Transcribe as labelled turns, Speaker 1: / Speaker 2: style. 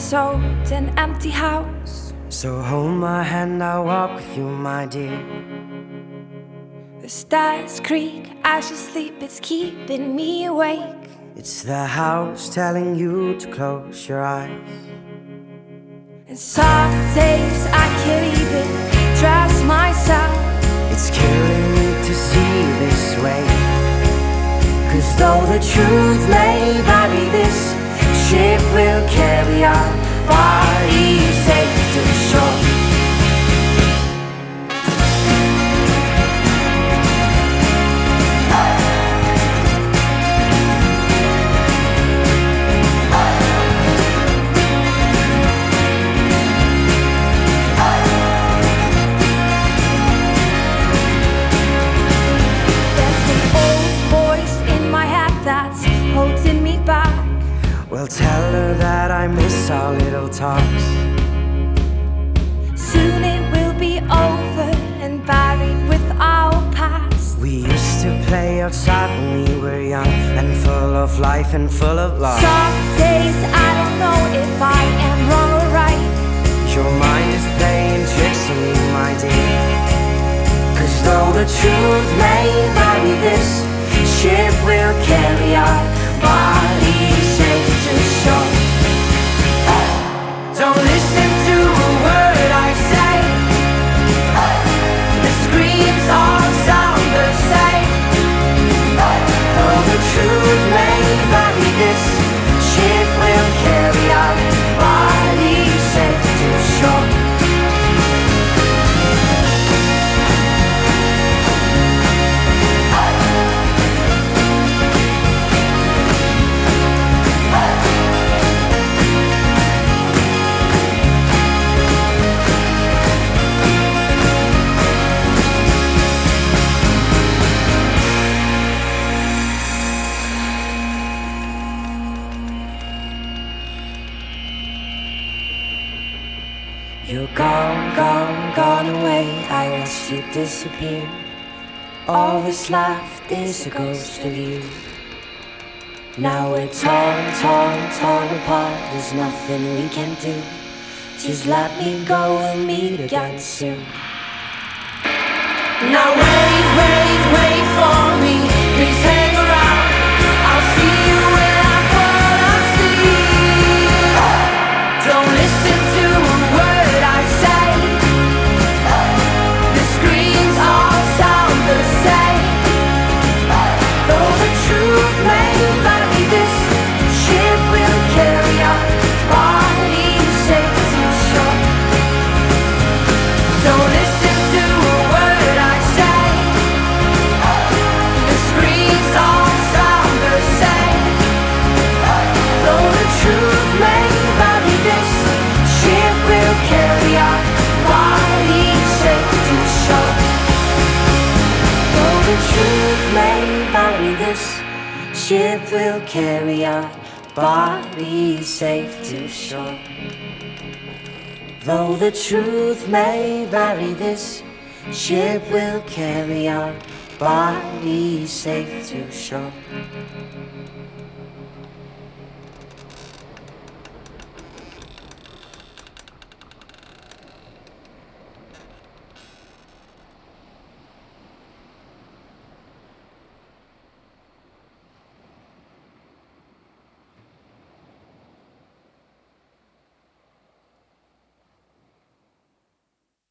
Speaker 1: sold an empty house.
Speaker 2: So hold my hand, I'll walk with you, my dear.
Speaker 1: The stars creak as you sleep, it's keeping me awake.
Speaker 2: It's the house telling you to close your eyes.
Speaker 1: And some days I can't even trust myself.
Speaker 2: It's killing me to see this way. 'Cause though the truth may vary, this ship will carry our bodies safe to shore. Well, tell her that I miss our little talks.
Speaker 1: Soon it will be over and buried with our past.
Speaker 2: We used to play outside when we were young and full of life and full of love.
Speaker 1: Some days I don't know if I am wrong or right.
Speaker 2: Your mind is playing tricks on me, my dear. 'Cause though the truth may vary, this ship will carry our bodies safe to shore. Don't listen to a word I say. The screams all sound the same. Though the truth may vary, this ship will carry our bodies safe to shore. You're gone, gone, gone away. I watched you disappear. All that's left is a ghost of you. Now we're torn, torn, torn apart. There's nothing we can do. Just let me go and meet again soon. Now wait, wait, wait for me. Please hang around. I'll see you when I fall asleep. Don't listen to a word I say. The screams all sound the same. Though the truth may vary, this ship will carry our bodies safe to shore. Don't listen to a word I say. The screams all sound the same. Though the truth may vary, this ship will carry our bodies safe to shore. Though the truth may vary, this ship will carry our bodies safe to shore. Though the truth may vary, this ship will carry our bodies safe to shore.